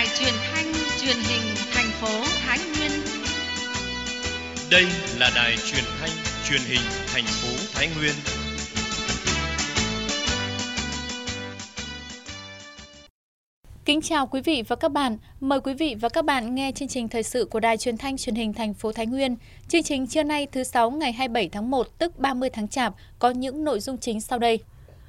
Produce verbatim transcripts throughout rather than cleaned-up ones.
truyền thanh truyền hình thành phố Thái Nguyên. Đây là đài truyền thanh truyền hình thành phố Thái Nguyên. Kính chào quý vị và các bạn. Mời quý vị và các bạn nghe chương trình thời sự của Đài Truyền thanh Truyền hình thành phố Thái Nguyên. Chương trình trưa nay thứ sáu ngày hai mươi bảy tháng một tức ba mươi tháng Chạp có những nội dung chính sau đây.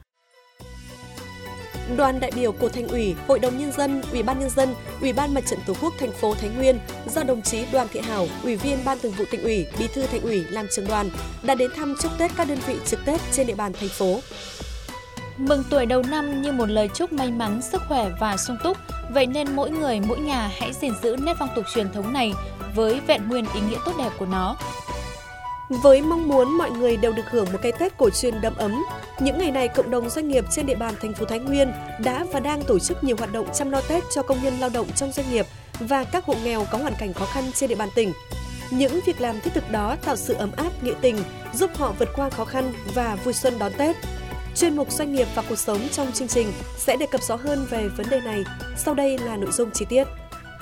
Đoàn đại biểu của Thành ủy, Hội đồng nhân dân, Ủy ban nhân dân, Ủy ban Mặt trận Tổ quốc thành phố Thái Nguyên do đồng chí Đoàn Thị Hảo, Ủy viên Ban Thường vụ Tỉnh ủy, Bí thư Thành ủy làm trưởng đoàn đã đến thăm chúc Tết các đơn vị trực Tết trên địa bàn thành phố. Mừng tuổi đầu năm như một lời chúc may mắn, sức khỏe và sung túc, vậy nên mỗi người, mỗi nhà hãy gìn giữ nét phong tục truyền thống này với vẹn nguyên ý nghĩa tốt đẹp của nó. Với mong muốn mọi người đều được hưởng một cái Tết cổ truyền đầm ấm, những ngày này cộng đồng doanh nghiệp trên địa bàn thành phố Thái Nguyên đã và đang tổ chức nhiều hoạt động chăm lo Tết cho công nhân lao động trong doanh nghiệp và các hộ nghèo có hoàn cảnh khó khăn trên địa bàn tỉnh. Những việc làm thiết thực đó tạo sự ấm áp, nghĩa tình, giúp họ vượt qua khó khăn và vui xuân đón Tết. Chuyên mục Doanh nghiệp và cuộc sống trong chương trình sẽ đề cập rõ hơn về vấn đề này. Sau đây là nội dung chi tiết.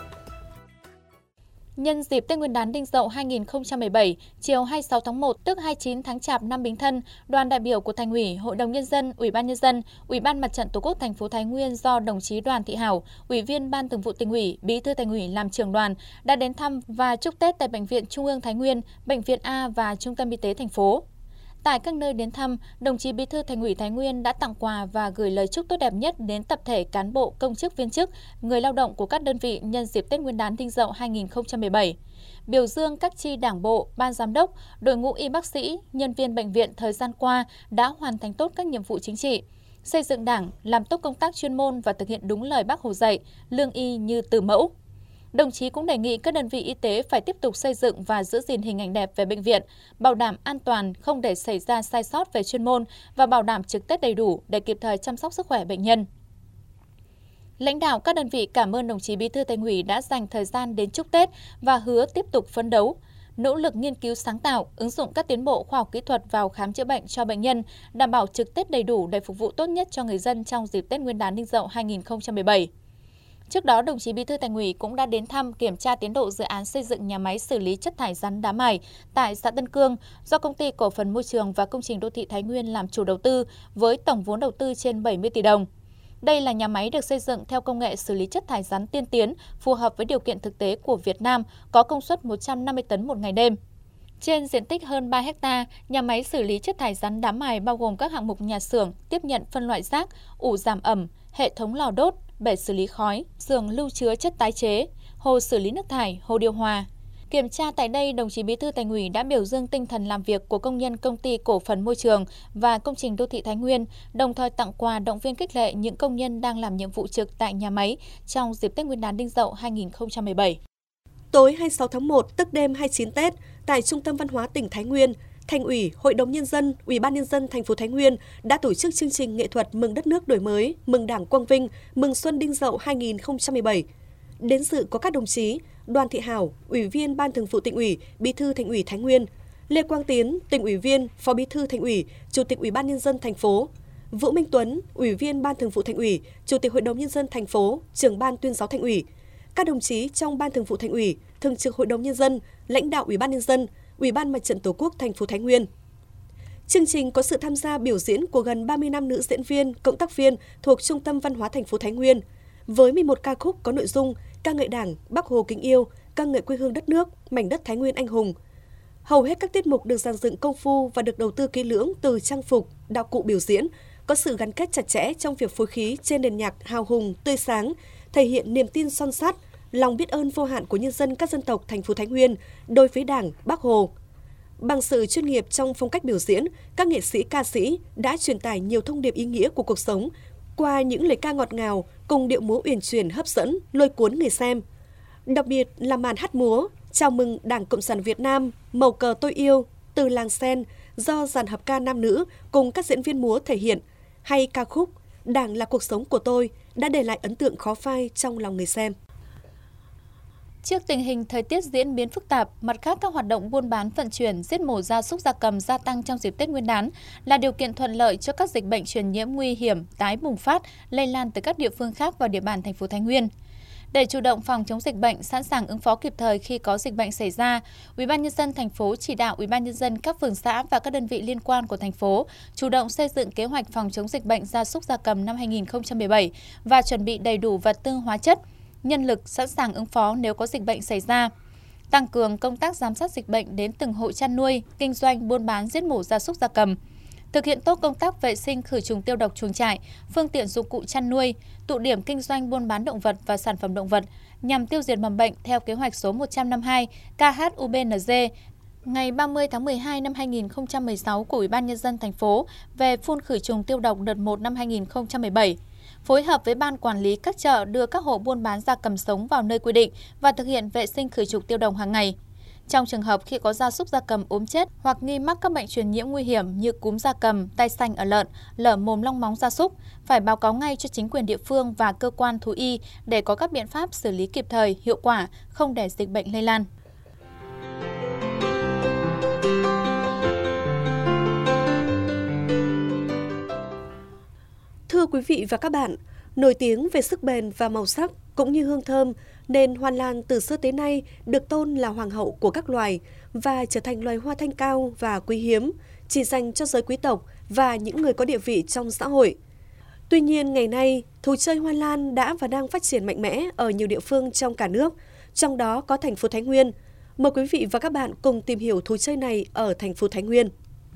Nhân dịp Tết Nguyên đán Đinh Dậu hai không một bảy, chiều hai mươi sáu tháng một tức hai mươi chín tháng Chạp năm Bính Thân, đoàn đại biểu của Thành ủy, Hội đồng nhân dân, Ủy ban nhân dân, Ủy ban Mặt trận Tổ quốc thành phố Thái Nguyên do đồng chí Đoàn Thị Hảo, Ủy viên Ban Thường vụ Tỉnh ủy, Bí thư Thành ủy làm trưởng đoàn đã đến thăm và chúc Tết tại Bệnh viện Trung ương Thái Nguyên, Bệnh viện A và Trung tâm Y tế thành phố. Tại các nơi đến thăm, đồng chí Bí thư Thành ủy Thái Nguyên đã tặng quà và gửi lời chúc tốt đẹp nhất đến tập thể cán bộ, công chức viên chức, người lao động của các đơn vị nhân dịp Tết Nguyên đán Đinh Dậu hai không một bảy. Biểu dương các chi đảng bộ, ban giám đốc, đội ngũ y bác sĩ, nhân viên bệnh viện thời gian qua đã hoàn thành tốt các nhiệm vụ chính trị, xây dựng Đảng, làm tốt công tác chuyên môn và thực hiện đúng lời Bác Hồ dạy, lương y như từ mẫu. Đồng chí cũng đề nghị các đơn vị y tế phải tiếp tục xây dựng và giữ gìn hình ảnh đẹp về bệnh viện, bảo đảm an toàn, không để xảy ra sai sót về chuyên môn và bảo đảm trực Tết đầy đủ để kịp thời chăm sóc sức khỏe bệnh nhân. Lãnh đạo các đơn vị cảm ơn đồng chí Bí thư Thành ủy đã dành thời gian đến chúc Tết và hứa tiếp tục phấn đấu, nỗ lực nghiên cứu sáng tạo, ứng dụng các tiến bộ khoa học kỹ thuật vào khám chữa bệnh cho bệnh nhân, đảm bảo trực Tết đầy đủ để phục vụ tốt nhất cho người dân trong dịp Tết Nguyên đán Đinh Dậu hai không một bảy. Trước đó, đồng chí Bí thư Thành ủy cũng đã đến thăm kiểm tra tiến độ dự án xây dựng nhà máy xử lý chất thải rắn đá mài tại xã Tân Cương do Công ty Cổ phần Môi trường và Công trình Đô thị Thái Nguyên làm chủ đầu tư với tổng vốn đầu tư trên bảy mươi tỷ đồng. Đây là nhà máy được xây dựng theo công nghệ xử lý chất thải rắn tiên tiến, phù hợp với điều kiện thực tế của Việt Nam, có công suất một trăm năm mươi tấn một ngày đêm. Trên diện tích hơn ba héc ta, nhà máy xử lý chất thải rắn đá mài bao gồm các hạng mục nhà xưởng, tiếp nhận phân loại rác, ủ giảm ẩm, hệ thống lò đốt, bể xử lý khói, giường lưu chứa chất tái chế, hồ xử lý nước thải, hồ điều hòa. Kiểm tra tại đây, đồng chí Bí thư Thành ủy đã biểu dương tinh thần làm việc của công nhân Công ty Cổ phần Môi trường và Công trình Đô thị Thái Nguyên, đồng thời tặng quà động viên khích lệ những công nhân đang làm nhiệm vụ trực tại nhà máy trong dịp Tết Nguyên đán Đinh Dậu hai không một bảy. Tối hai mươi sáu tháng một tức đêm hai mươi chín Tết, tại Trung tâm Văn hóa tỉnh Thái Nguyên, Thành ủy, Hội đồng nhân dân, Ủy ban nhân dân thành phố Thái Nguyên đã tổ chức chương trình nghệ thuật Mừng đất nước đổi mới, Mừng Đảng quang vinh, Mừng xuân Đinh Dậu hai không một bảy. Đến dự có các đồng chí Đoàn Thị Hảo, Ủy viên Ban Thường vụ Tỉnh ủy, Bí thư Thành ủy Thái Nguyên, Lê Quang Tiến, Tỉnh ủy viên, Phó Bí thư Thành ủy, Chủ tịch Ủy ban nhân dân thành phố, Vũ Minh Tuấn, Ủy viên Ban Thường vụ Thành ủy, Chủ tịch Hội đồng nhân dân thành phố, Trưởng ban Tuyên giáo Thành ủy, các đồng chí trong Ban Thường vụ Thành ủy, Thường trực Hội đồng nhân dân, lãnh đạo Ủy ban nhân dân, Ủy ban Mặt trận Tổ quốc thành phố Thái Nguyên. Chương trình có sự tham gia biểu diễn của gần ba mươi năm nữ diễn viên, cộng tác viên thuộc Trung tâm Văn hóa thành phố Thái Nguyên, với mười một ca khúc có nội dung ca ngợi Đảng, Bác Hồ kính yêu, ca ngợi quê hương đất nước, mảnh đất Thái Nguyên anh hùng. Hầu hết các tiết mục được dàn dựng công phu và được đầu tư kỹ lưỡng từ trang phục, đạo cụ biểu diễn, có sự gắn kết chặt chẽ trong việc phối khí trên nền nhạc hào hùng, tươi sáng, thể hiện niềm tin son sắt, lòng biết ơn vô hạn của nhân dân các dân tộc thành phố Thái Nguyên đối với Đảng, Bác Hồ. Bằng sự chuyên nghiệp trong phong cách biểu diễn, các nghệ sĩ ca sĩ đã truyền tải nhiều thông điệp ý nghĩa của cuộc sống qua những lời ca ngọt ngào cùng điệu múa uyển chuyển hấp dẫn, lôi cuốn người xem. Đặc biệt là màn hát múa chào mừng Đảng Cộng sản Việt Nam, màu cờ tôi yêu, từ làng sen do dàn hợp ca nam nữ cùng các diễn viên múa thể hiện, hay ca khúc Đảng là cuộc sống của tôi đã để lại ấn tượng khó phai trong lòng người xem. Trước tình hình thời tiết diễn biến phức tạp, mặt khác các hoạt động buôn bán vận chuyển, giết mổ gia súc gia cầm gia tăng trong dịp Tết Nguyên đán là điều kiện thuận lợi cho các dịch bệnh truyền nhiễm nguy hiểm tái bùng phát, lây lan từ các địa phương khác vào địa bàn thành phố Thái Nguyên. Để chủ động phòng chống dịch bệnh, sẵn sàng ứng phó kịp thời khi có dịch bệnh xảy ra, Ủy ban nhân dân thành phố chỉ đạo Ủy ban nhân dân các phường xã và các đơn vị liên quan của thành phố chủ động xây dựng kế hoạch phòng chống dịch bệnh gia súc gia cầm năm hai nghìn không trăm mười bảy và chuẩn bị đầy đủ vật tư hóa chất, nhân lực sẵn sàng ứng phó nếu có dịch bệnh xảy ra. Tăng cường công tác giám sát dịch bệnh đến từng hộ chăn nuôi, kinh doanh, buôn bán giết mổ gia súc gia cầm. Thực hiện tốt công tác vệ sinh khử trùng tiêu độc chuồng trại, phương tiện dụng cụ chăn nuôi, tụ điểm kinh doanh buôn bán động vật và sản phẩm động vật nhằm tiêu diệt mầm bệnh theo kế hoạch số một trăm năm mươi hai K H U B N G ngày ba mươi tháng mười hai năm hai nghìn không trăm mười sáu của Ủy ban nhân dân thành phố về phun khử trùng tiêu độc đợt một năm hai nghìn không trăm mười bảy. Phối hợp với ban quản lý các chợ đưa các hộ buôn bán gia cầm sống vào nơi quy định và thực hiện vệ sinh khử trùng tiêu độc hàng ngày. Trong trường hợp khi có gia súc gia cầm ốm chết hoặc nghi mắc các bệnh truyền nhiễm nguy hiểm như cúm gia cầm, tai xanh ở lợn, lở mồm long móng gia súc, phải báo cáo ngay cho chính quyền địa phương và cơ quan thú y để có các biện pháp xử lý kịp thời, hiệu quả, không để dịch bệnh lây lan. Thưa quý vị và các bạn, nổi tiếng về sức bền và màu sắc cũng như hương thơm, nên hoa lan từ xưa tới nay được tôn là hoàng hậu của các loài và trở thành loài hoa thanh cao và quý hiếm, chỉ dành cho giới quý tộc và những người có địa vị trong xã hội. Tuy nhiên, ngày nay, thú chơi hoa lan đã và đang phát triển mạnh mẽ ở nhiều địa phương trong cả nước, trong đó có thành phố Thái Nguyên. Mời quý vị và các bạn cùng tìm hiểu thú chơi này ở thành phố Thái Nguyên.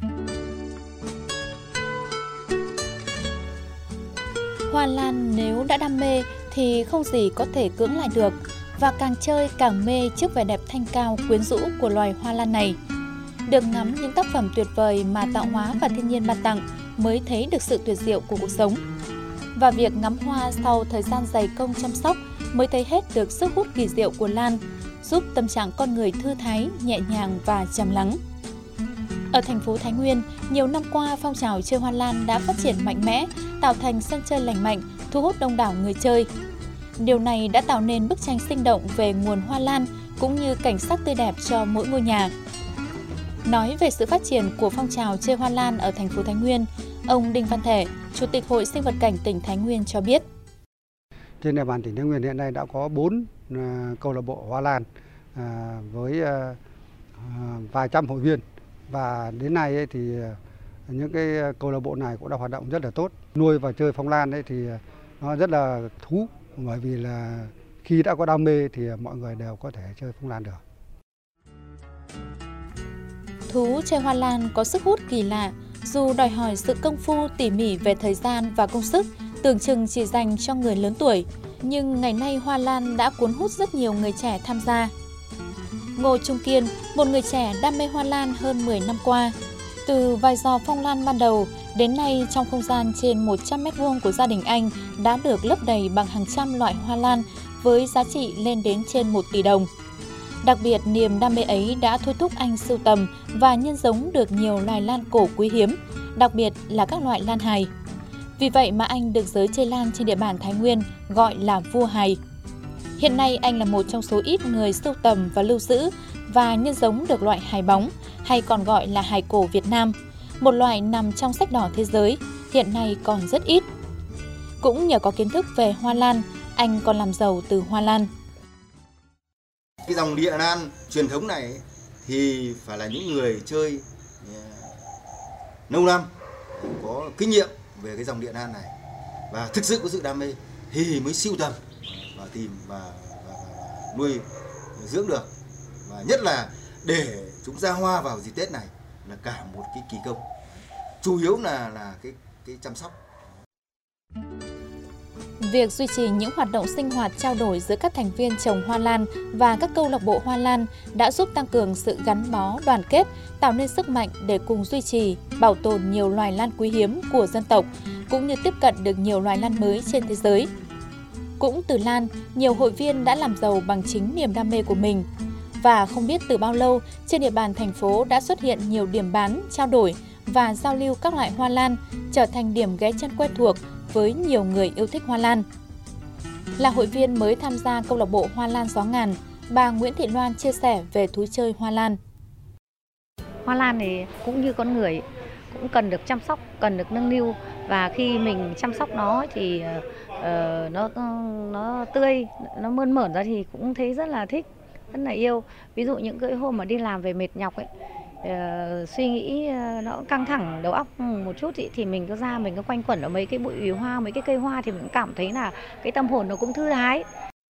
Hoa lan nếu đã đam mê thì không gì có thể cưỡng lại được, và càng chơi càng mê trước vẻ đẹp thanh cao quyến rũ của loài hoa lan này. Được ngắm những tác phẩm tuyệt vời mà tạo hóa và thiên nhiên ban tặng mới thấy được sự tuyệt diệu của cuộc sống. Và việc ngắm hoa sau thời gian dày công chăm sóc mới thấy hết được sức hút kỳ diệu của lan, giúp tâm trạng con người thư thái, nhẹ nhàng và trầm lắng. Ở thành phố Thái Nguyên, nhiều năm qua phong trào chơi hoa lan đã phát triển mạnh mẽ, tạo thành sân chơi lành mạnh, thu hút đông đảo người chơi. Điều này đã tạo nên bức tranh sinh động về nguồn hoa lan cũng như cảnh sắc tươi đẹp cho mỗi ngôi nhà. Nói về sự phát triển của phong trào chơi hoa lan ở thành phố Thái Nguyên, ông Đinh Văn Thể, Chủ tịch Hội Sinh vật cảnh tỉnh Thái Nguyên cho biết. Trên địa bàn tỉnh Thái Nguyên hiện nay đã có bốn uh, câu lạc bộ hoa lan uh, với uh, uh, vài trăm hội viên, và đến nay ấy, thì uh, những cái câu lạc bộ này cũng đã hoạt động rất là tốt. Nuôi và chơi phong lan ấy thì nó rất là thú, bởi vì là khi đã có đam mê thì mọi người đều có thể chơi phong lan được. Thú chơi hoa lan có sức hút kỳ lạ, dù đòi hỏi sự công phu tỉ mỉ về thời gian và công sức, tưởng chừng chỉ dành cho người lớn tuổi, nhưng ngày nay hoa lan đã cuốn hút rất nhiều người trẻ tham gia. Ngô Trung Kiên, một người trẻ đam mê hoa lan hơn mười năm qua. Từ vài giò phong lan ban đầu, đến nay trong không gian trên một trăm mét vuông của gia đình anh đã được lấp đầy bằng hàng trăm loại hoa lan với giá trị lên đến trên một tỷ đồng. Đặc biệt, niềm đam mê ấy đã thôi thúc anh sưu tầm và nhân giống được nhiều loài lan cổ quý hiếm, đặc biệt là các loại lan hài. Vì vậy mà anh được giới chơi lan trên địa bàn Thái Nguyên gọi là vua hài. Hiện nay anh là một trong số ít người sưu tầm và lưu giữ và nhân giống được loại hài bóng, hay còn gọi là hài cổ Việt Nam, một loại nằm trong sách đỏ thế giới, hiện nay còn rất ít. Cũng nhờ có kiến thức về hoa lan, anh còn làm giàu từ hoa lan. Cái dòng địa lan truyền thống này thì phải là những người chơi lâu năm, có kinh nghiệm về cái dòng địa lan này và thực sự có sự đam mê thì mới sưu tầm và tìm và, và, và nuôi dưỡng được. Và nhất là để chúng ra hoa vào dịp Tết này là cả một cái kỳ công. Chủ yếu là là cái cái chăm sóc. Việc duy trì những hoạt động sinh hoạt trao đổi giữa các thành viên trồng hoa lan và các câu lạc bộ hoa lan đã giúp tăng cường sự gắn bó, đoàn kết, tạo nên sức mạnh để cùng duy trì, bảo tồn nhiều loài lan quý hiếm của dân tộc, cũng như tiếp cận được nhiều loài lan mới trên thế giới. Cũng từ lan, nhiều hội viên đã làm giàu bằng chính niềm đam mê của mình. Và không biết từ bao lâu, trên địa bàn thành phố đã xuất hiện nhiều điểm bán, trao đổi và giao lưu các loại hoa lan, trở thành điểm ghé chân quen thuộc với nhiều người yêu thích hoa lan. Là hội viên mới tham gia câu lạc bộ Hoa Lan Gió Ngàn, bà Nguyễn Thị Loan chia sẻ về thú chơi hoa lan. Hoa lan thì cũng như con người, cũng cần được chăm sóc, cần được nâng niu, và khi mình chăm sóc nó thì uh, nó nó tươi, nó mơn mởn ra thì cũng thấy rất là thích, rất là yêu. Ví dụ những cái hôm mà đi làm về mệt nhọc ấy, uh, suy nghĩ uh, nó căng thẳng đầu óc một chút ý, thì mình cứ ra mình cứ quanh quẩn ở mấy cái bụi hoa, mấy cái cây hoa thì mình cảm thấy là cái tâm hồn nó cũng thư thái.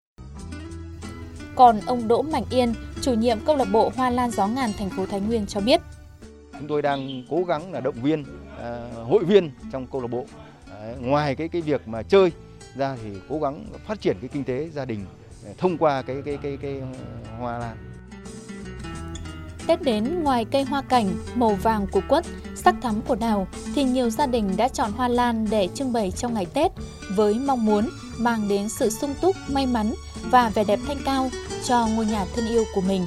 Còn ông Đỗ Mạnh Yên, chủ nhiệm câu lạc bộ Hoa Lan Gió Ngàn thành phố Thái Nguyên cho biết, chúng tôi đang cố gắng là động viên uh, hội viên trong câu lạc bộ. Đấy, ngoài cái cái việc mà chơi ra thì cố gắng phát triển cái kinh tế gia đình thông qua cái cái cái cái hoa lan. Tết đến, ngoài cây hoa cảnh màu vàng của quất, sắc thắm của đào thì nhiều gia đình đã chọn hoa lan để trưng bày trong ngày Tết với mong muốn mang đến sự sung túc, may mắn và vẻ đẹp thanh cao cho ngôi nhà thân yêu của mình.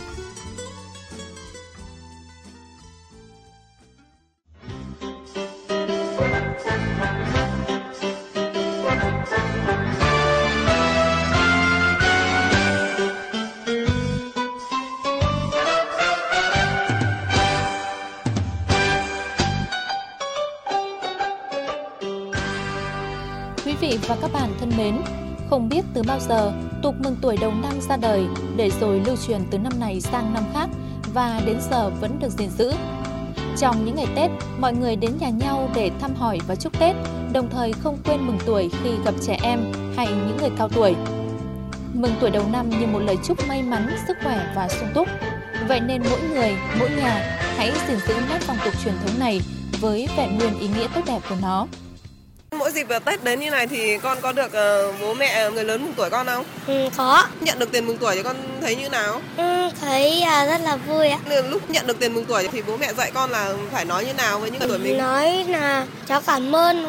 Quý vị và các bạn thân mến, không biết từ bao giờ tục mừng tuổi đầu năm ra đời để rồi lưu truyền từ năm này sang năm khác và đến giờ vẫn được gìn giữ. Trong những ngày Tết, mọi người đến nhà nhau để thăm hỏi và chúc Tết, đồng thời không quên mừng tuổi khi gặp trẻ em hay những người cao tuổi. Mừng tuổi đầu năm như một lời chúc may mắn, sức khỏe và sung túc. Vậy nên mỗi người, mỗi nhà hãy gìn giữ nét phong tục truyền thống này với vẹn nguyên ý nghĩa tốt đẹp của nó. Mỗi dịp Tết đến như này thì con có được uh, bố mẹ người lớn mừng tuổi con không? Ừ, có. Nhận được tiền mừng tuổi thì con thấy như nào? Ừ, thấy uh, rất là vui ạ. Lúc nhận được tiền mừng tuổi thì bố mẹ dạy con là phải nói như nào với những người tuổi mình? Nói là cháu cảm ơn.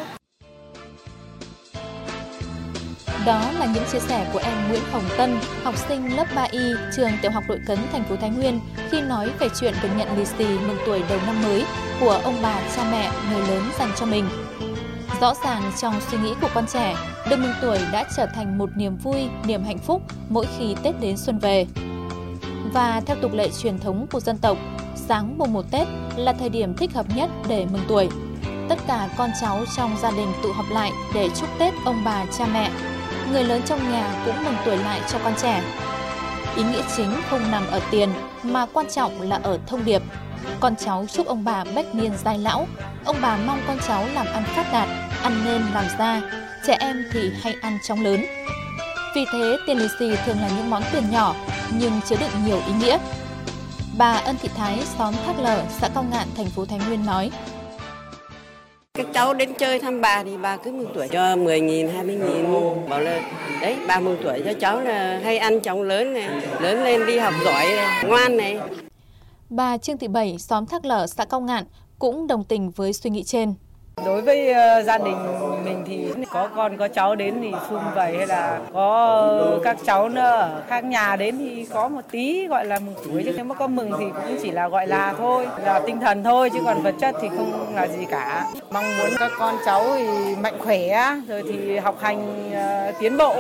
Đó là những chia sẻ của em Nguyễn Hồng Tân, học sinh lớp ba Y, trường Tiểu học Đội Cấn, thành phố Thái Nguyên khi nói về chuyện được nhận lì xì mừng tuổi đầu năm mới của ông bà, cha mẹ, người lớn dành cho mình. Rõ ràng trong suy nghĩ của con trẻ, được mừng tuổi đã trở thành một niềm vui, niềm hạnh phúc mỗi khi Tết đến xuân về. Và theo tục lệ truyền thống của dân tộc, sáng mùng một Tết là thời điểm thích hợp nhất để mừng tuổi. Tất cả con cháu trong gia đình tụ họp lại để chúc Tết ông bà, cha mẹ. Người lớn trong nhà cũng mừng tuổi lại cho con trẻ. Ý nghĩa chính không nằm ở tiền mà quan trọng là ở thông điệp. Con cháu chúc ông bà bách niên giai lão, ông bà mong con cháu làm ăn phát đạt, ăn nên làm ra, trẻ em thì hay ăn chóng lớn. Vì thế, tiền lì xì thường là những món tiền nhỏ nhưng chứa đựng nhiều ý nghĩa. Bà Ân Thị Thái, xóm Thác Lở, xã Cao Ngạn, thành phố Thái Nguyên nói: Các cháu đến chơi thăm bà thì bà cứ mừng tuổi cho mười nghìn, hai mươi nghìn. Bảo là đấy, bà mừng tuổi cho cháu là hay ăn chóng lớn này, lớn lên đi học giỏi này, ngoan này. Bà Trương Thị Bảy, xóm Thác Lở, xã Cao Ngạn cũng đồng tình với suy nghĩ trên. Đối với uh, gia đình mình thì có con có cháu đến thì sum vầy, hay là có các cháu nữa ở khác nhà đến thì có một tí gọi là mừng tuổi, chứ nếu mà có mừng thì cũng chỉ là gọi là thôi, là tinh thần thôi, chứ còn vật chất thì không là gì cả. Mong muốn các con cháu thì mạnh khỏe, rồi thì học hành uh, tiến bộ.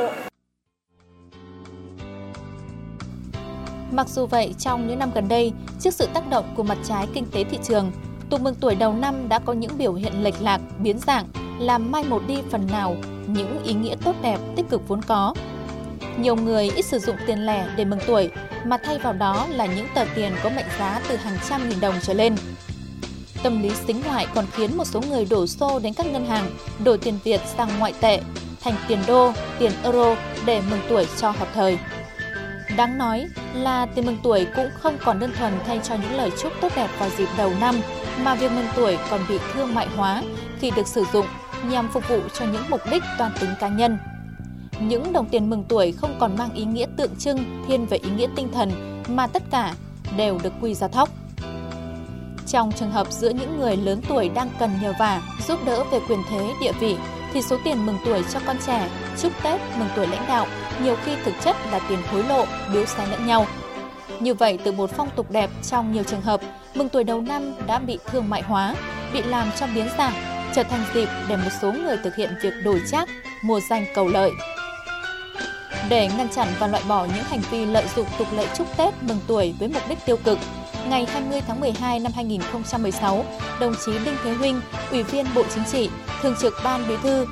Mặc dù vậy, trong những năm gần đây, trước sự tác động của mặt trái kinh tế thị trường, tục mừng tuổi đầu năm đã có những biểu hiện lệch lạc, biến dạng, làm mai một đi phần nào những ý nghĩa tốt đẹp, tích cực vốn có. Nhiều người ít sử dụng tiền lẻ để mừng tuổi, mà thay vào đó là những tờ tiền có mệnh giá từ hàng trăm nghìn đồng trở lên. Tâm lý sính ngoại còn khiến một số người đổ xô đến các ngân hàng, đổi tiền Việt sang ngoại tệ, thành tiền đô, tiền euro để mừng tuổi cho hợp thời. Đáng nói là tiền mừng tuổi cũng không còn đơn thuần thay cho những lời chúc tốt đẹp vào dịp đầu năm, mà việc mừng tuổi còn bị thương mại hóa khi được sử dụng nhằm phục vụ cho những mục đích toan tính cá nhân. Những đồng tiền mừng tuổi không còn mang ý nghĩa tượng trưng thiên về ý nghĩa tinh thần, mà tất cả đều được quy ra thóc. Trong trường hợp giữa những người lớn tuổi đang cần nhờ vả, giúp đỡ về quyền thế, địa vị, thì số tiền mừng tuổi cho con trẻ, chúc Tết, mừng tuổi lãnh đạo nhiều khi thực chất là tiền hối lộ, biếu xé lẫn nhau. Như vậy, từ một phong tục đẹp, trong nhiều trường hợp, mừng tuổi đầu năm đã bị thương mại hóa, bị làm cho biến dạng, trở thành dịp để một số người thực hiện việc đổi trác, mua danh cầu lợi. Để ngăn chặn và loại bỏ những hành vi lợi dụng tục lệ chúc Tết, mừng tuổi với mục đích tiêu cực, ngày hai mươi tháng mười hai năm hai nghìn không trăm mười sáu, đồng chí Đinh Thế Huynh, Ủy viên Bộ Chính trị, Thường trực Ban Bí thư,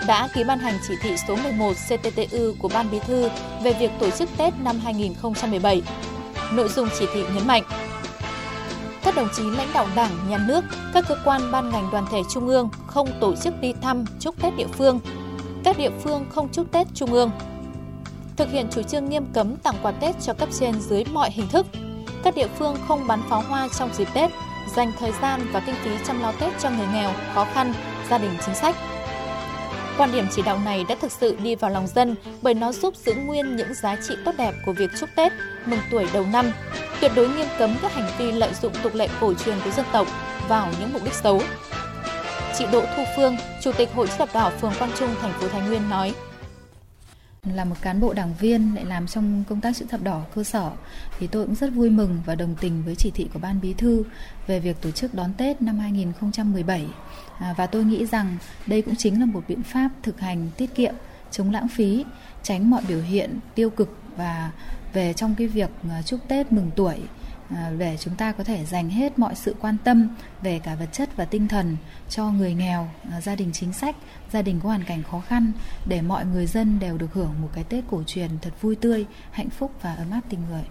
đã ký ban hành chỉ thị số mười một C T T U của Ban Bí thư về việc tổ chức Tết năm hai nghìn không trăm mười bảy. Nội dung chỉ thị nhấn mạnh: các đồng chí lãnh đạo Đảng, Nhà nước, các cơ quan ban ngành đoàn thể trung ương không tổ chức đi thăm chúc Tết địa phương, các địa phương không chúc Tết trung ương. Thực hiện chủ trương nghiêm cấm tặng quà Tết cho cấp trên dưới mọi hình thức. Các địa phương không bắn pháo hoa trong dịp Tết, dành thời gian và kinh phí chăm lo Tết cho người nghèo, khó khăn, gia đình chính sách. Quan điểm chỉ đạo này đã thực sự đi vào lòng dân bởi nó giúp giữ nguyên những giá trị tốt đẹp của việc chúc Tết, mừng tuổi đầu năm, tuyệt đối nghiêm cấm các hành vi lợi dụng tục lệ cổ truyền của dân tộc vào những mục đích xấu. Chị Đỗ Thu Phương, Chủ tịch Hội Chữ thập đỏ phường Quang Trung, thành phố Thái Nguyên nói: là một cán bộ đảng viên lại làm trong công tác chữ thập đỏ cơ sở thì tôi cũng rất vui mừng và đồng tình với chỉ thị của Ban Bí thư về việc tổ chức đón Tết năm hai nghìn không trăm mười bảy. À, và tôi nghĩ rằng đây cũng chính là một biện pháp thực hành tiết kiệm, chống lãng phí, tránh mọi biểu hiện tiêu cực và về trong cái việc chúc Tết mừng tuổi, à, để chúng ta có thể dành hết mọi sự quan tâm về cả vật chất và tinh thần cho người nghèo, à, gia đình chính sách, gia đình có hoàn cảnh khó khăn, để mọi người dân đều được hưởng một cái Tết cổ truyền thật vui tươi, hạnh phúc và ấm áp tình người.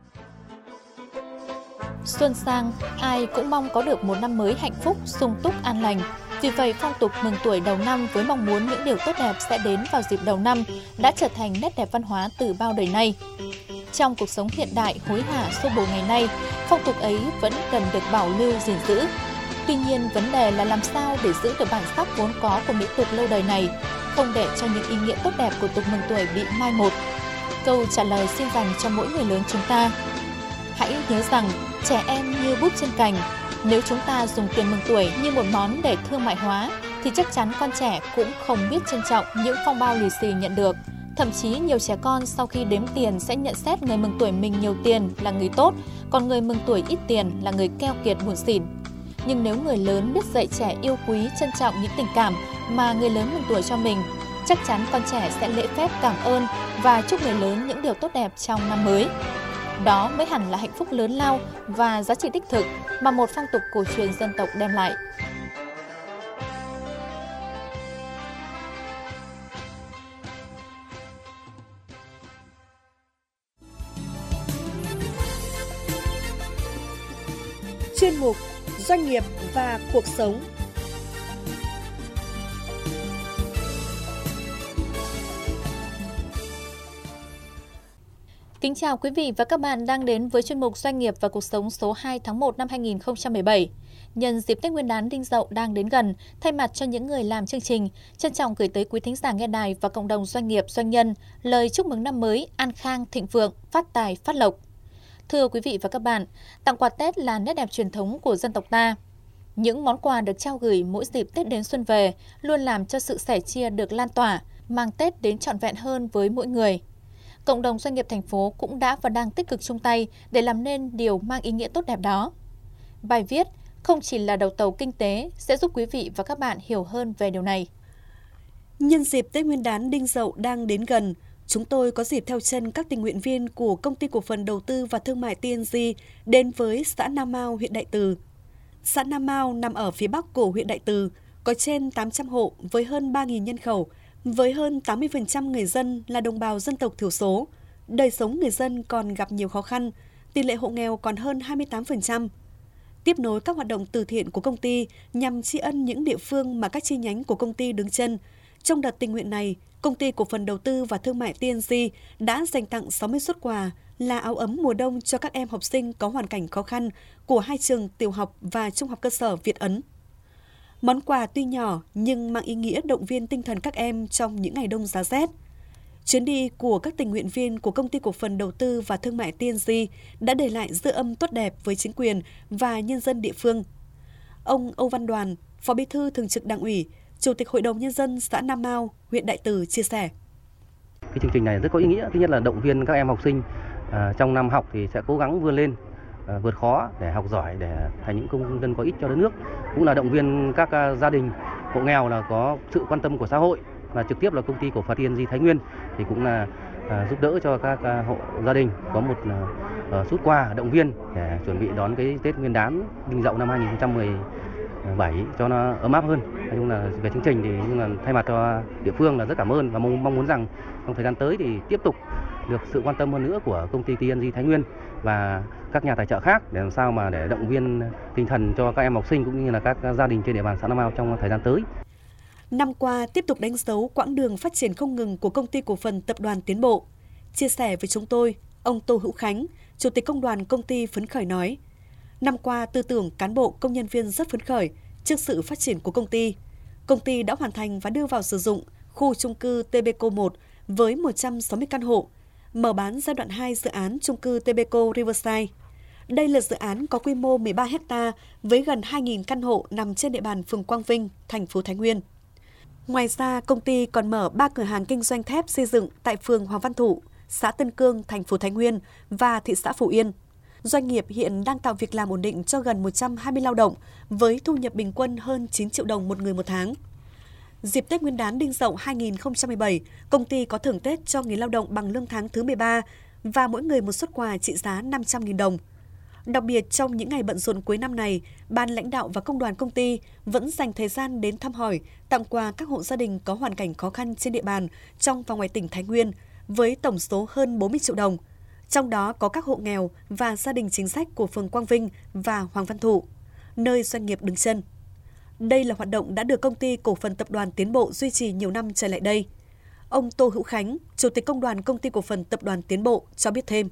Xuân sang, ai cũng mong có được một năm mới hạnh phúc, sung túc, an lành. Vì vậy, phong tục mừng tuổi đầu năm với mong muốn những điều tốt đẹp sẽ đến vào dịp đầu năm đã trở thành nét đẹp văn hóa từ bao đời nay. Trong cuộc sống hiện đại hối hả xô bồ ngày nay, phong tục ấy vẫn cần được bảo lưu gìn giữ. Tuy nhiên, vấn đề là làm sao để giữ được bản sắc vốn có của mỹ tục lâu đời này, không để cho những ý nghĩa tốt đẹp của tục mừng tuổi bị mai một. Câu trả lời xin dành cho mỗi người lớn chúng ta. Hãy nhớ rằng, trẻ em như búp trên cành. Nếu chúng ta dùng tiền mừng tuổi như một món để thương mại hóa, thì chắc chắn con trẻ cũng không biết trân trọng những phong bao lì xì nhận được. Thậm chí nhiều trẻ con sau khi đếm tiền sẽ nhận xét người mừng tuổi mình nhiều tiền là người tốt, còn người mừng tuổi ít tiền là người keo kiệt buồn xỉn. Nhưng nếu người lớn biết dạy trẻ yêu quý, trân trọng những tình cảm mà người lớn mừng tuổi cho mình, chắc chắn con trẻ sẽ lễ phép cảm ơn và chúc người lớn những điều tốt đẹp trong năm mới. Đó mới hẳn là hạnh phúc lớn lao và giá trị đích thực mà một phong tục cổ truyền dân tộc đem lại. Chuyên mục Doanh nghiệp và cuộc sống. Kính chào quý vị và các bạn đang đến với chuyên mục Doanh nghiệp và cuộc sống số hai tháng một năm hai nghìn không trăm mười bảy. Nhân dịp Tết Nguyên đán Đinh Dậu đang đến gần, thay mặt cho những người làm chương trình, trân trọng gửi tới quý thính giả nghe đài và cộng đồng doanh nghiệp doanh nhân lời chúc mừng năm mới an khang, thịnh vượng, phát tài, phát lộc. Thưa quý vị và các bạn, tặng quà Tết là nét đẹp truyền thống của dân tộc ta. Những món quà được trao gửi mỗi dịp Tết đến xuân về luôn làm cho sự sẻ chia được lan tỏa, mang Tết đến trọn vẹn hơn với mỗi người. Cộng đồng doanh nghiệp thành phố cũng đã và đang tích cực chung tay để làm nên điều mang ý nghĩa tốt đẹp đó. Bài viết không chỉ là đầu tàu kinh tế sẽ giúp quý vị và các bạn hiểu hơn về điều này. Nhân dịp Tết Nguyên đán Đinh Dậu đang đến gần, chúng tôi có dịp theo chân các tình nguyện viên của Công ty Cổ phần Đầu tư và Thương mại T N G đến với xã Nam Mao, huyện Đại Từ. Xã Nam Mao nằm ở phía bắc của huyện Đại Từ, có trên tám trăm hộ với hơn ba nghìn nhân khẩu, với hơn tám mươi phần trăm người dân là đồng bào dân tộc thiểu số. Đời sống người dân còn gặp nhiều khó khăn, tỷ lệ hộ nghèo còn hơn hai mươi tám phần trăm. Tiếp nối các hoạt động từ thiện của công ty nhằm tri ân những địa phương mà các chi nhánh của công ty đứng chân, trong đợt tình nguyện này, Công ty Cổ phần Đầu tư và Thương mại T N G đã dành tặng sáu mươi suất quà là áo ấm mùa đông cho các em học sinh có hoàn cảnh khó khăn của hai trường tiểu học và trung học cơ sở Việt Ấn. Món quà tuy nhỏ nhưng mang ý nghĩa động viên tinh thần các em trong những ngày đông giá rét. Chuyến đi của các tình nguyện viên của Công ty Cổ phần Đầu tư và Thương mại T N G đã để lại dư âm tốt đẹp với chính quyền và nhân dân địa phương. Ông Âu Văn Đoàn, Phó Bí thư Thường trực Đảng ủy, Chủ tịch Hội đồng Nhân dân xã Nam Mao, huyện Đại Từ chia sẻ. Cái chương trình này rất có ý nghĩa. Thứ nhất là động viên các em học sinh à, trong năm học thì sẽ cố gắng vươn lên, à, vượt khó để học giỏi, để thành những công dân có ích cho đất nước. Cũng là động viên các à, gia đình hộ nghèo là có sự quan tâm của xã hội, và trực tiếp là Công ty Cổ phần T N G Thái Nguyên thì cũng là à, giúp đỡ cho các à, hộ gia đình có một à, suất quà động viên để chuẩn bị đón cái Tết Nguyên đán Đinh Dậu năm hai nghìn không trăm mười bảy cho nó ấm áp hơn. Nói chung là về chương trình thì nhưng là thay mặt cho địa phương là rất cảm ơn và mong mong muốn rằng trong thời gian tới thì tiếp tục được sự quan tâm hơn nữa của công ty tê en giê Thái Nguyên và các nhà tài trợ khác để làm sao mà để động viên tinh thần cho các em học sinh cũng như là các gia đình trên địa bàn xã Nam Ao trong thời gian tới. Năm qua tiếp tục đánh dấu quãng đường phát triển không ngừng của Công ty Cổ phần Tập đoàn Tiến Bộ. Chia sẻ với chúng tôi, ông Tô Hữu Khánh, Chủ tịch Công đoàn Công ty phấn khởi nói, năm qua tư tưởng cán bộ công nhân viên rất phấn khởi trước sự phát triển của công ty. Công ty đã hoàn thành và đưa vào sử dụng khu chung cư tê bê cô một với một trăm sáu mươi căn hộ, mở bán giai đoạn hai dự án chung cư tê bê cô Riverside. Đây là dự án có quy mô mười ba héc ta với gần hai nghìn căn hộ nằm trên địa bàn phường Quang Vinh, thành phố Thái Nguyên. Ngoài ra, công ty còn mở ba cửa hàng kinh doanh thép xây dựng tại phường Hoàng Văn Thụ, xã Tân Cương, thành phố Thái Nguyên và thị xã Phổ Yên. Doanh nghiệp hiện đang tạo việc làm ổn định cho gần một trăm hai mươi lao động với thu nhập bình quân hơn chín triệu đồng một người một tháng. Dịp Tết Nguyên đán Đinh Dậu hai nghìn không trăm mười bảy, công ty có thưởng Tết cho người lao động bằng lương tháng thứ mười ba và mỗi người một suất quà trị giá năm trăm nghìn đồng. Đặc biệt trong những ngày bận rộn cuối năm này, ban lãnh đạo và công đoàn công ty vẫn dành thời gian đến thăm hỏi, tặng quà các hộ gia đình có hoàn cảnh khó khăn trên địa bàn trong và ngoài tỉnh Thái Nguyên với tổng số hơn bốn mươi triệu đồng. Trong đó có các hộ nghèo và gia đình chính sách của phường Quang Vinh và Hoàng Văn Thụ, nơi doanh nghiệp đứng chân. Đây là hoạt động đã được Công ty Cổ phần Tập đoàn Tiến Bộ duy trì nhiều năm trở lại đây. Ông Tô Hữu Khánh, Chủ tịch Công đoàn Công ty Cổ phần Tập đoàn Tiến Bộ cho biết thêm.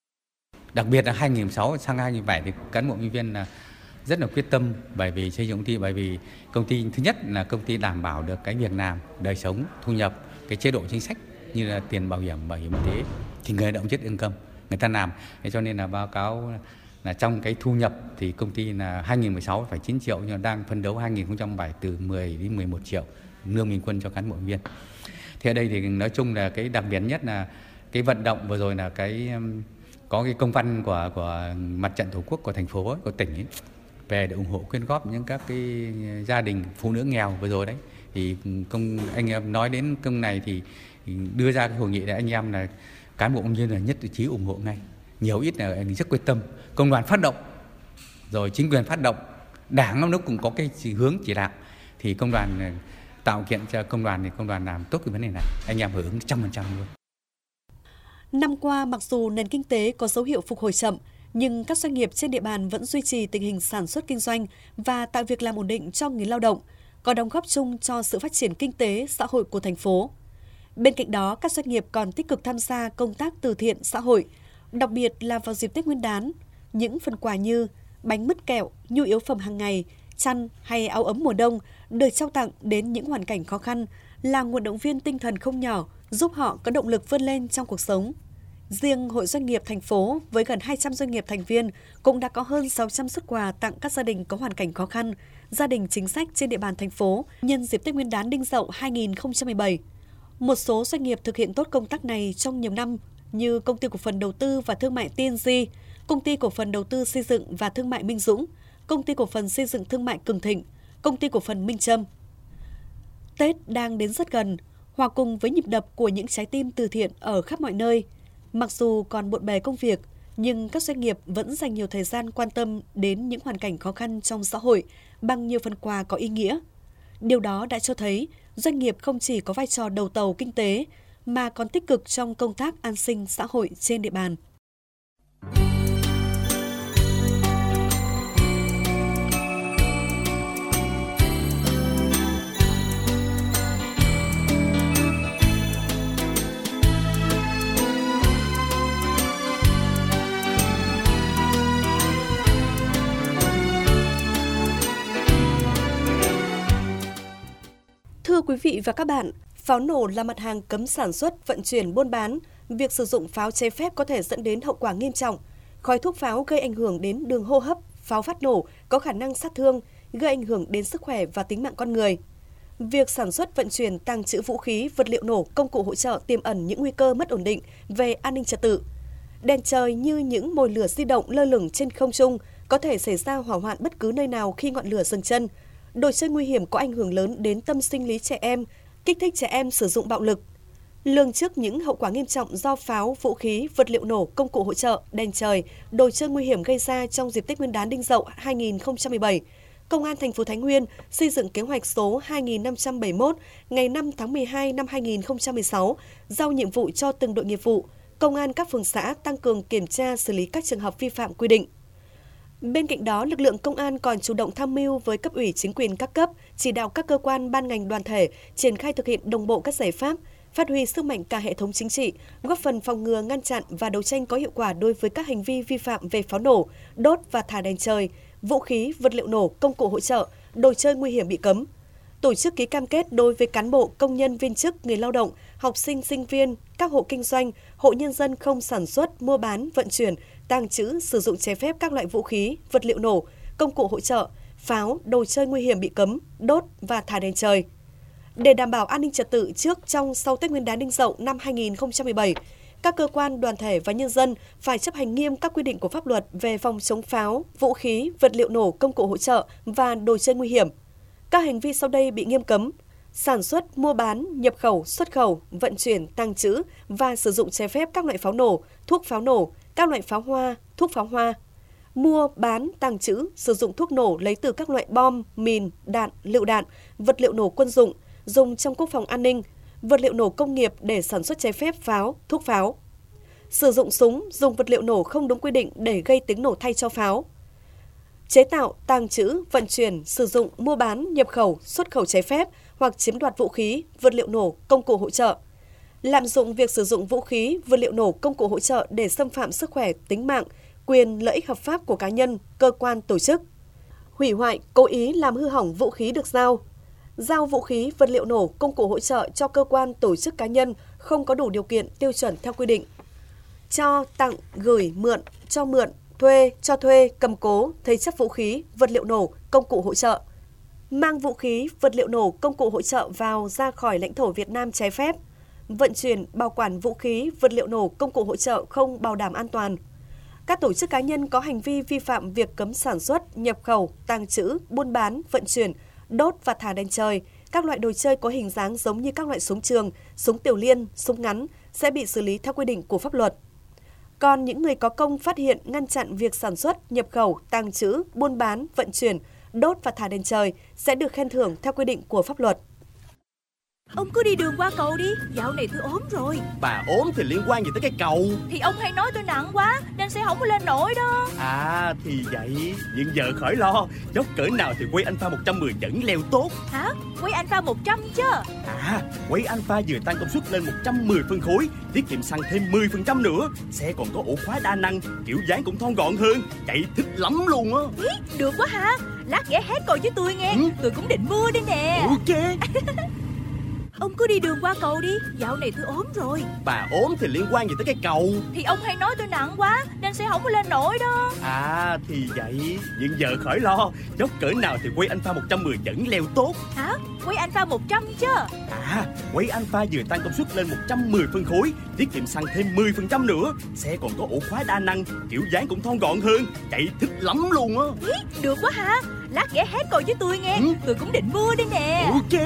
Đặc biệt là hai nghìn không trăm lẻ sáu sang hai nghìn không trăm lẻ bảy thì cán bộ nhân viên là rất là quyết tâm bởi vì xây dựng công ty, bởi vì công ty thứ nhất là công ty đảm bảo được cái việc làm, đời sống, thu nhập, cái chế độ chính sách như là tiền bảo hiểm, bảo hiểm y tế thì người lao động rất yên tâm, người ta làm. Thế cho nên là báo cáo là trong cái thu nhập thì công ty là hai nghìn không trăm mười sáu phải chín triệu nhưng đang phấn đấu hai nghìn không trăm mười bảy từ mười đến mười một triệu lương bình quân cho cán bộ nhân viên. Thì ở đây thì nói chung là cái đặc biệt nhất là cái vận động vừa rồi là cái có cái công văn của của Mặt trận Tổ quốc của thành phố ấy, của tỉnh ấy, về để ủng hộ quyên góp những các cái gia đình phụ nữ nghèo vừa rồi đấy. Thì công anh em nói đến công này thì đưa ra cái hội nghị để anh em là cán bộ công nhân là nhất trí ủng hộ ngay, nhiều ít là anh rất quyết tâm. Công đoàn phát động rồi chính quyền phát động, đảng lúc cũng có cái hướng chỉ đạo thì công đoàn tạo kiện cho công đoàn thì công đoàn làm tốt cái vấn đề này, anh em hưởng ứng một trăm phần trăm luôn. Năm qua, mặc dù nền kinh tế có dấu hiệu phục hồi chậm, nhưng các doanh nghiệp trên địa bàn vẫn duy trì tình hình sản xuất kinh doanh và tạo việc làm ổn định cho người lao động, có đóng góp chung cho sự phát triển kinh tế, xã hội của thành phố. Bên cạnh đó, các doanh nghiệp còn tích cực tham gia công tác từ thiện xã hội, đặc biệt là vào dịp Tết Nguyên đán. Những phần quà như bánh mứt kẹo, nhu yếu phẩm hàng ngày, chăn hay áo ấm mùa đông được trao tặng đến những hoàn cảnh khó khăn là nguồn động viên tinh thần không nhỏ, giúp họ có động lực vươn lên trong cuộc sống. Riêng Hội Doanh nghiệp thành phố với gần hai trăm doanh nghiệp thành viên cũng đã có hơn sáu trăm suất quà tặng các gia đình có hoàn cảnh khó khăn, gia đình chính sách trên địa bàn thành phố nhân dịp Tết Nguyên đán Đinh Dậu hai nghìn không trăm mười bảy. Một số doanh nghiệp thực hiện tốt công tác này trong nhiều năm như Công ty Cổ phần Đầu tư và Thương mại tê en giê, Công ty Cổ phần Đầu tư Xây dựng và Thương mại Minh Dũng, Công ty Cổ phần Xây dựng Thương mại Cường Thịnh, Công ty Cổ phần Minh Trâm. Tết đang đến rất gần, hòa cùng với nhịp đập của những trái tim từ thiện ở khắp mọi nơi. Mặc dù còn bộn bề công việc, nhưng các doanh nghiệp vẫn dành nhiều thời gian quan tâm đến những hoàn cảnh khó khăn trong xã hội bằng nhiều phần quà có ý nghĩa. Điều đó đã cho thấy doanh nghiệp không chỉ có vai trò đầu tàu kinh tế, mà còn tích cực trong công tác an sinh xã hội trên địa bàn. Thưa quý vị và các bạn, pháo nổ là mặt hàng cấm sản xuất, vận chuyển, buôn bán. Việc sử dụng pháo trái phép có thể dẫn đến hậu quả nghiêm trọng. Khói thuốc pháo gây ảnh hưởng đến đường hô hấp, pháo phát nổ có khả năng sát thương, gây ảnh hưởng đến sức khỏe và tính mạng con người. Việc sản xuất, vận chuyển, tàng trữ vũ khí, vật liệu nổ, công cụ hỗ trợ tiềm ẩn những nguy cơ mất ổn định về an ninh trật tự. Đèn trời như những mồi lửa di động lơ lửng trên không trung, có thể xảy ra hỏa hoạn bất cứ nơi nào khi ngọn lửa dừng chân. Đồ chơi nguy hiểm có ảnh hưởng lớn đến tâm sinh lý trẻ em, kích thích trẻ em sử dụng bạo lực. Lường trước những hậu quả nghiêm trọng do pháo, vũ khí, vật liệu nổ, công cụ hỗ trợ, đèn trời, đồ chơi nguy hiểm gây ra trong dịp Tết Nguyên đán Đinh Dậu hai nghìn không trăm mười bảy, Công an thành phố Thái Nguyên xây dựng kế hoạch số hai nghìn năm trăm bảy mươi mốt ngày năm tháng mười hai năm hai nghìn không trăm mười sáu, giao nhiệm vụ cho từng đội nghiệp vụ, công an các phường xã tăng cường kiểm tra xử lý các trường hợp vi phạm quy định. Bên cạnh đó, lực lượng công an còn chủ động tham mưu với cấp ủy chính quyền các cấp, chỉ đạo các cơ quan ban ngành đoàn thể triển khai thực hiện đồng bộ các giải pháp, phát huy sức mạnh cả hệ thống chính trị, góp phần phòng ngừa, ngăn chặn và đấu tranh có hiệu quả đối với các hành vi vi phạm về pháo nổ, đốt và thả đèn trời, vũ khí, vật liệu nổ, công cụ hỗ trợ, đồ chơi nguy hiểm bị cấm. Tổ chức ký cam kết đối với cán bộ, công nhân, viên chức, người lao động, học sinh, sinh viên, các hộ kinh doanh, hộ nhân dân không sản xuất, mua bán, vận chuyển, tàng trữ, sử dụng trái phép các loại vũ khí, vật liệu nổ, công cụ hỗ trợ, pháo, đồ chơi nguy hiểm bị cấm, đốt và thả đèn trời. Để đảm bảo an ninh trật tự trước, trong, sau Tết Nguyên đán Đinh Dậu năm hai nghìn không trăm mười bảy, các cơ quan, đoàn thể và nhân dân phải chấp hành nghiêm các quy định của pháp luật về phòng chống pháo, vũ khí, vật liệu nổ, công cụ hỗ trợ và đồ chơi nguy hiểm. Các hành vi sau đây bị nghiêm cấm: sản xuất, mua bán, nhập khẩu, xuất khẩu, vận chuyển, tàng trữ và sử dụng trái phép các loại pháo nổ, thuốc pháo nổ, các loại pháo hoa, thuốc pháo hoa, mua, bán, tàng trữ, sử dụng thuốc nổ lấy từ các loại bom, mìn, đạn, lựu đạn, vật liệu nổ quân dụng, dùng trong quốc phòng an ninh, vật liệu nổ công nghiệp để sản xuất trái phép pháo, thuốc pháo, sử dụng súng, dùng vật liệu nổ không đúng quy định để gây tiếng nổ thay cho pháo, chế tạo, tàng trữ, vận chuyển, sử dụng, mua bán, nhập khẩu, xuất khẩu trái phép hoặc chiếm đoạt vũ khí, vật liệu nổ, công cụ hỗ trợ, lạm dụng việc sử dụng vũ khí, vật liệu nổ, công cụ hỗ trợ để xâm phạm sức khỏe, tính mạng, quyền, lợi ích hợp pháp của cá nhân, cơ quan, tổ chức, hủy hoại, cố ý làm hư hỏng vũ khí được giao, giao vũ khí, vật liệu nổ, công cụ hỗ trợ cho cơ quan, tổ chức, cá nhân không có đủ điều kiện, tiêu chuẩn theo quy định, cho, tặng, gửi, mượn, cho mượn, thuê, cho thuê, cầm cố, thế chấp vũ khí, vật liệu nổ, công cụ hỗ trợ, mang vũ khí, vật liệu nổ, công cụ hỗ trợ vào ra khỏi lãnh thổ Việt Nam trái phép, vận chuyển, bảo quản vũ khí, vật liệu nổ, công cụ hỗ trợ không bảo đảm an toàn. Các tổ chức cá nhân có hành vi vi phạm việc cấm sản xuất, nhập khẩu, tàng trữ, buôn bán, vận chuyển, đốt và thả đèn trời, các loại đồ chơi có hình dáng giống như các loại súng trường, súng tiểu liên, súng ngắn sẽ bị xử lý theo quy định của pháp luật. Còn những người có công phát hiện, ngăn chặn việc sản xuất, nhập khẩu, tàng trữ, buôn bán, vận chuyển, đốt và thả đèn trời sẽ được khen thưởng theo quy định của pháp luật. Ông cứ đi đường qua cầu đi, dạo này tôi ốm rồi. Bà ốm thì liên quan gì tới cái cầu? Thì ông hay nói tôi nặng quá, nên xe không có lên nổi đó. À thì vậy, nhưng giờ khỏi lo, dốc cỡ nào thì quay Alpha một trăm mười vẫn leo tốt. Hả? Quay Alpha một trăm chứ? À, quay Alpha vừa tăng công suất lên một trăm mười phân khối, tiết kiệm xăng thêm mười phần trăm nữa. Xe còn có ổ khóa đa năng, kiểu dáng cũng thon gọn hơn, chạy thích lắm luôn á. Ý, được quá hả? Lát ghé hết coi với tôi nghe, ừ? Tôi cũng định mua đây nè. Ok. Ông cứ đi đường qua cầu đi, dạo này tôi ốm rồi. Bà ốm thì liên quan gì tới cái cầu? Thì ông hay nói tôi nặng quá, nên xe không có lên nổi đó. À thì vậy, nhưng giờ khỏi lo, dốc cỡ nào thì quay Alpha một trăm mười vẫn leo tốt. Hả? Quay Alpha một trăm chứ? À, quay Alpha vừa tăng công suất lên một trăm mười phân khối, tiết kiệm xăng thêm mười phần trăm nữa. Xe còn có ổ khóa đa năng, kiểu dáng cũng thon gọn hơn, chạy thích lắm luôn á. Ý, được quá hả? Lát ghé hết coi với tôi nghe, ừ? Tôi cũng định mua đây nè. Ok.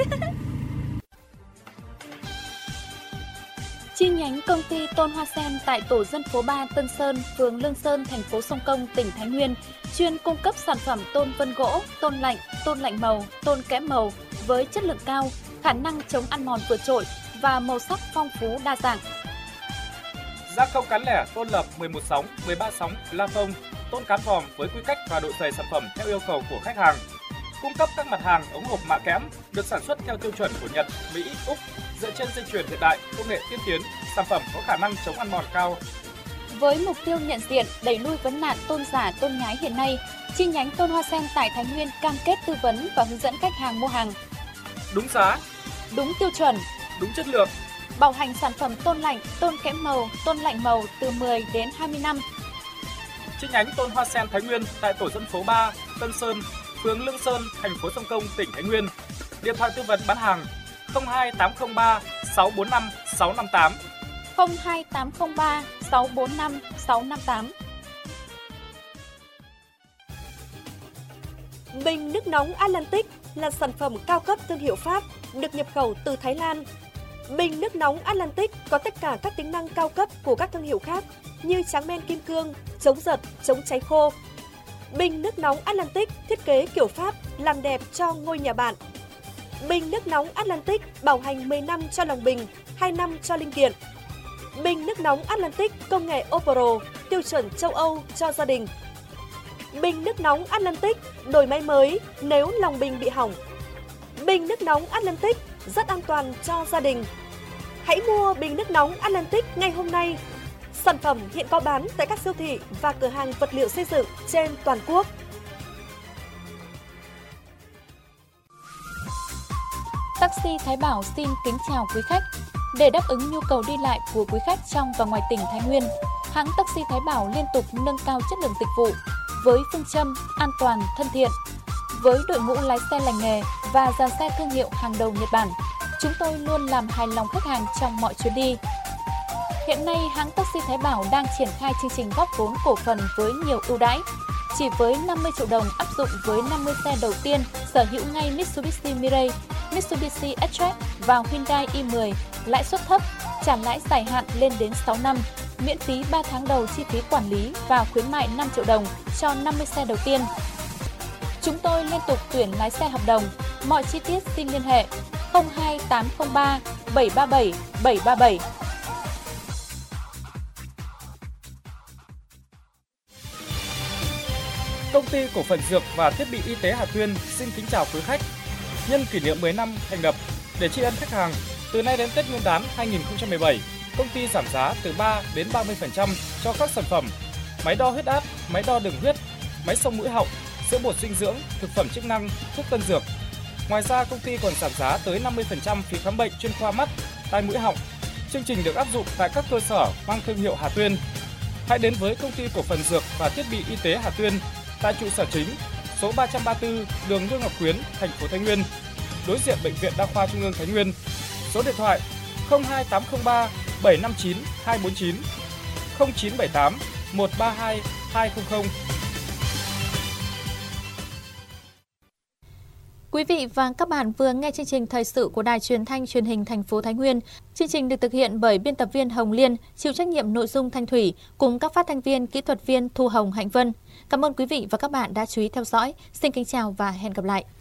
Chi nhánh công ty Tôn Hoa Sen tại tổ dân phố ba Tân Sơn, phường Lương Sơn, thành phố Sông Công, tỉnh Thái Nguyên, chuyên cung cấp sản phẩm tôn vân gỗ, tôn lạnh, tôn lạnh màu, tôn kẽm màu với chất lượng cao, khả năng chống ăn mòn vượt trội và màu sắc phong phú đa dạng. Gia công cán lẻ tôn lập mười một sóng, mười ba sóng, la phông, tôn cán vòm với quy cách và độ dày sản phẩm theo yêu cầu của khách hàng. Cung cấp các mặt hàng ống hộp mạ kẽm được sản xuất theo tiêu chuẩn của Nhật, Mỹ, Úc, dựa trên dây chuyền hiện đại, công nghệ tiên tiến, sản phẩm có khả năng chống ăn mòn cao. Với mục tiêu nhận diện, đẩy lui vấn nạn tôn giả, tôn nhái hiện nay, chi nhánh Tôn Hoa Sen tại Thái Nguyên cam kết tư vấn và hướng dẫn khách hàng mua hàng đúng giá, đúng tiêu chuẩn, đúng chất lượng, bảo hành sản phẩm tôn lạnh, tôn kẽm màu, tôn lạnh màu từ mười đến hai mươi năm. Chi nhánh Tôn Hoa Sen Thái Nguyên tại tổ dân phố ba, Tân Sơn, phường Lương Sơn, thành phố Sông Công, tỉnh Thái Nguyên. Điện thoại tư vấn bán hàng không hai tám không ba sáu bốn năm sáu năm tám, không hai tám không ba sáu bốn năm sáu năm tám. Bình nước nóng Atlantic là sản phẩm cao cấp thương hiệu Pháp, được nhập khẩu từ Thái Lan. Bình nước nóng Atlantic có tất cả các tính năng cao cấp của các thương hiệu khác như tráng men kim cương, chống giật, chống cháy khô. Bình nước nóng Atlantic thiết kế kiểu Pháp làm đẹp cho ngôi nhà bạn. Bình nước nóng Atlantic bảo hành mười năm cho lòng bình, hai năm cho linh kiện. Bình nước nóng Atlantic công nghệ Opro, tiêu chuẩn châu Âu cho gia đình. Bình nước nóng Atlantic đổi máy mới nếu lòng bình bị hỏng. Bình nước nóng Atlantic rất an toàn cho gia đình. Hãy mua bình nước nóng Atlantic ngay hôm nay. Sản phẩm hiện có bán tại các siêu thị và cửa hàng vật liệu xây dựng trên toàn quốc. Taxi Thái Bảo xin kính chào quý khách. Để đáp ứng nhu cầu đi lại của quý khách trong và ngoài tỉnh Thái Nguyên, hãng Taxi Thái Bảo liên tục nâng cao chất lượng dịch vụ với phương châm an toàn, thân thiện. Với đội ngũ lái xe lành nghề và dàn xe thương hiệu hàng đầu Nhật Bản, chúng tôi luôn làm hài lòng khách hàng trong mọi chuyến đi. Hiện nay, hãng Taxi Thái Bảo đang triển khai chương trình góp vốn cổ phần với nhiều ưu đãi. Chỉ với năm mươi triệu đồng áp dụng với năm mươi xe đầu tiên sở hữu ngay Mitsubishi Mirage, Mitsubishi X-Track và Hyundai i mười, lãi suất thấp, trả lãi dài hạn lên đến sáu năm, miễn phí ba tháng đầu chi phí quản lý và khuyến mại năm triệu đồng cho năm mươi xe đầu tiên. Chúng tôi liên tục tuyển lái xe hợp đồng. Mọi chi tiết xin liên hệ không hai tám không ba bảy ba bảy bảy ba bảy. Công ty cổ phần dược và thiết bị y tế Hà Tuyên xin kính chào quý khách. Nhân kỷ niệm mười năm thành lập, để tri ân khách hàng, từ nay đến Tết Nguyên đán hai nghìn không trăm mười bảy, công ty giảm giá từ ba đến ba mươi phần trăm cho các sản phẩm máy đo huyết áp, máy đo đường huyết, máy xông mũi họng, sữa bột dinh dưỡng, thực phẩm chức năng, thuốc tân dược. Ngoài ra, công ty còn giảm giá tới năm mươi phần trăm phí khám bệnh chuyên khoa mắt, tai mũi họng. Chương trình được áp dụng tại các cơ sở mang thương hiệu Hà Tuyên. Hãy đến với công ty cổ phần dược và thiết bị y tế Hà Tuyên tại trụ sở chính, số ba trăm ba mươi tư đường Lương Ngọc Quyến, thành phố Thái Nguyên, đối diện Bệnh viện Đa khoa Trung ương Thái Nguyên. Số điện thoại không hai tám không ba bảy năm chín hai bốn chín, không chín bảy tám một ba hai hai không không. Quý vị và các bạn vừa nghe chương trình thời sự của Đài Truyền thanh Truyền hình thành phố Thái Nguyên. Chương trình được thực hiện bởi biên tập viên Hồng Liên, chịu trách nhiệm nội dung Thanh Thủy cùng các phát thanh viên, kỹ thuật viên Thu Hồng, Hạnh Vân. Cảm ơn quý vị và các bạn đã chú ý theo dõi. Xin kính chào và hẹn gặp lại.